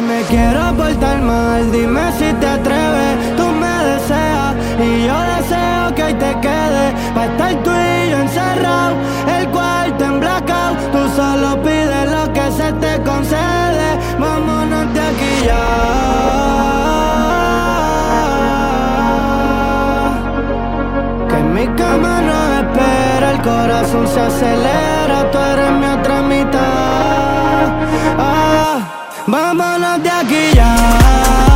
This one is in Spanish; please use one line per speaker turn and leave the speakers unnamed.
me quiero portar mal, dime si te atreves. Tú me deseas y yo deseo que hoy te quedes. Pa' estar tú y yo encerrado, el cuarto en blackout. Tú solo pides lo que se te concede. Vámonos de aquí ya. Que en mi cama no espera, el corazón se acelera. Tú eres mi otra mitad. Vámonos de aquí ya.